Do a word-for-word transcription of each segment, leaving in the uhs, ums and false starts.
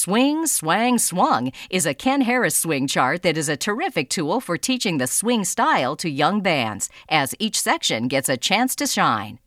Swing, Swang, Swung is a Ken Harris swing chart that is a terrific tool for teaching the swing style to young bands, as each section gets a chance to shine.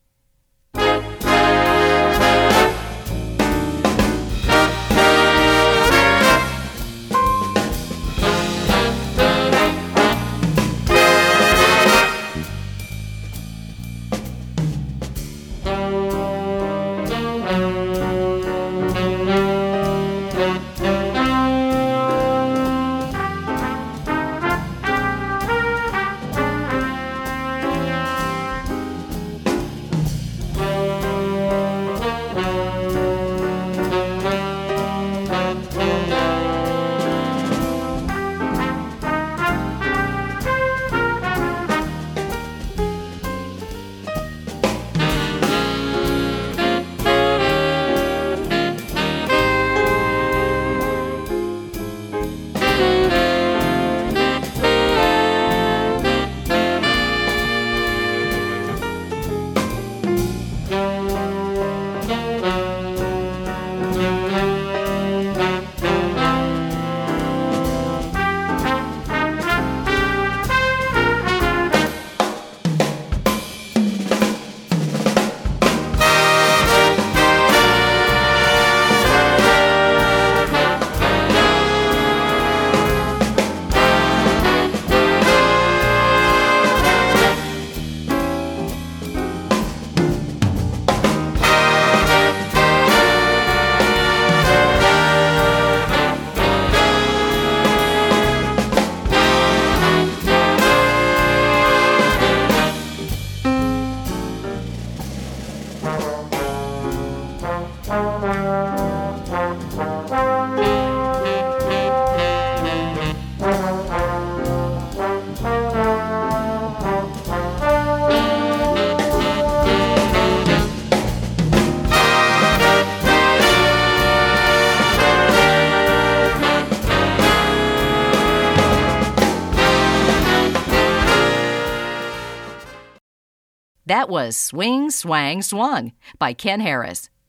That was Swing, Swang, Swung by Ken Harris.